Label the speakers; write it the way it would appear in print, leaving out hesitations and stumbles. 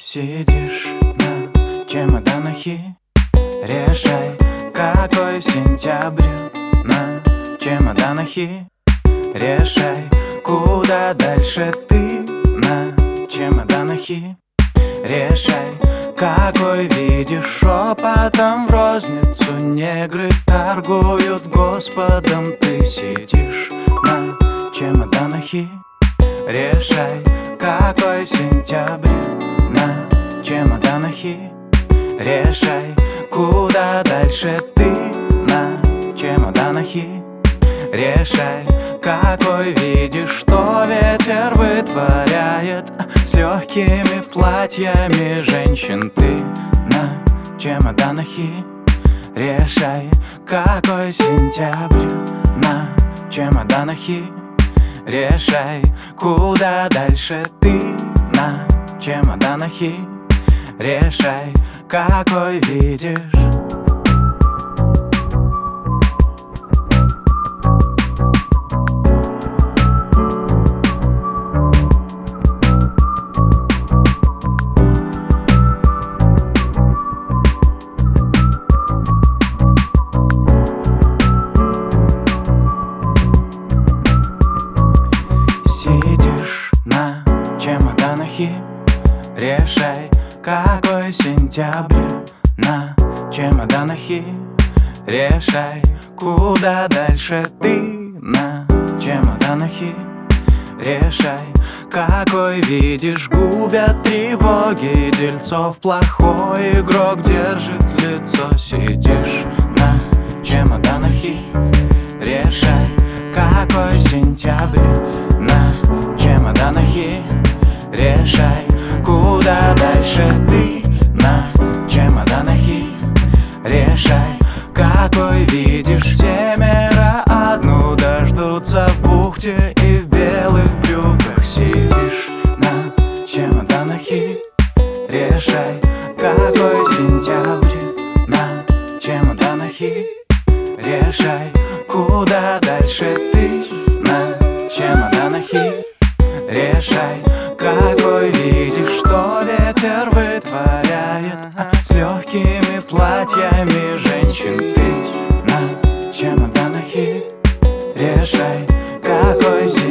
Speaker 1: Сидишь на чемоданах и решай, какой сентябрь. На чемоданах и решай, куда дальше ты. На чемоданах и решай, какой видишь шепотом в розницу. Негры торгуют Господом. Ты сидишь на чемоданах и решай, какой сентябрь. На чемоданах и решай, куда дальше ты. На чемоданах и решай, какой видишь, что ветер вытворяет с легкими платьями женщин. Ты на чемоданах и решай, какой сентябрь. На чемоданах и решай, куда дальше ты. На чемоданах и решай, какой видишь. Сидишь на чемоданах и решай, какой сентябрь. На чемоданах и решай, куда дальше ты. На чемоданах и решай, какой видишь, губят тревоги дельцов. Плохой игрок держит лицо. Сидишь на чемоданах и решай, какой сентябрь. На чемоданах и решай, куда дальше ты. На чемоданах и решай, какой видишь. Семеро одну дождутся в бухте и в белых брюках. Сидишь на чемоданах и решай, какой сентябрь. На чемоданах и решай, куда дальше ты. На чемоданах и решай, какой видишь, что ветер вытворяет с легкими платьями женщин. Ты на чемоданах и решай, какой